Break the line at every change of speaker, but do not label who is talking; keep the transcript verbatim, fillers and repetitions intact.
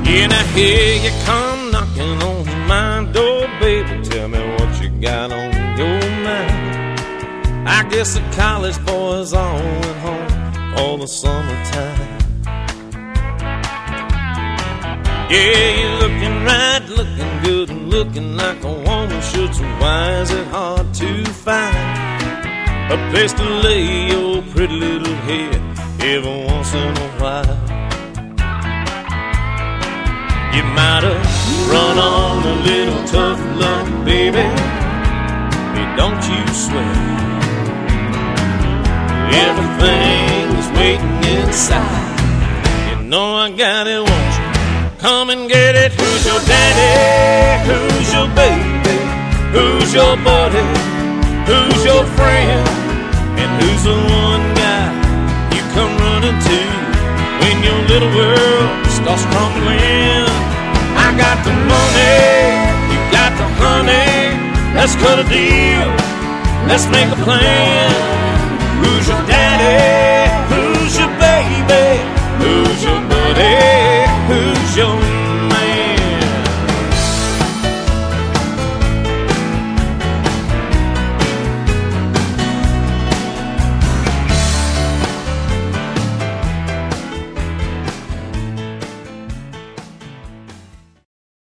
Yeah, now here you come knocking on my door, baby. Tell me what you got on your mind. I guess the college boys all went home for the summertime. Yeah, you're looking right, looking good, and looking like a woman should. So why is it hard to find a place to lay your pretty little head every once in a while? You might have run on a little tough luck, baby. Hey, don't you sweat. Everything's waiting inside. You know I got it, won't you? Come and get it. Who's your daddy? Who's your baby? Who's your buddy? Who's your friend? And who's the one guy you come running to when your little world starts crumbling? I got the money, you got the honey. Let's cut a deal, let's make a plan. Who's your daddy? Who's your baby? Who's your buddy?